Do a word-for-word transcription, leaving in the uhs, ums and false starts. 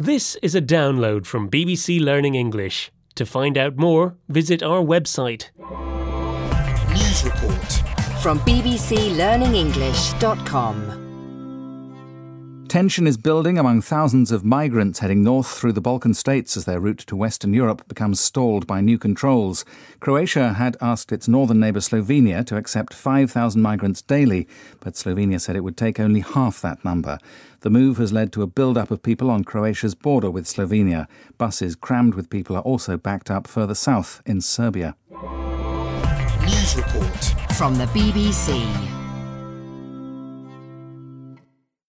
This is a download from B B C Learning English. To find out more, visit our website. News report from b b c learning english dot com. Tension is building among thousands of migrants heading north through the Balkan states as their route to Western Europe becomes stalled by new controls. Croatia had asked its northern neighbour Slovenia to accept five thousand migrants daily, but Slovenia said it would take only half that number. The move has led to a build-up of people on Croatia's border with Slovenia. Buses crammed with people are also backed up further south in Serbia. News report from the B B C.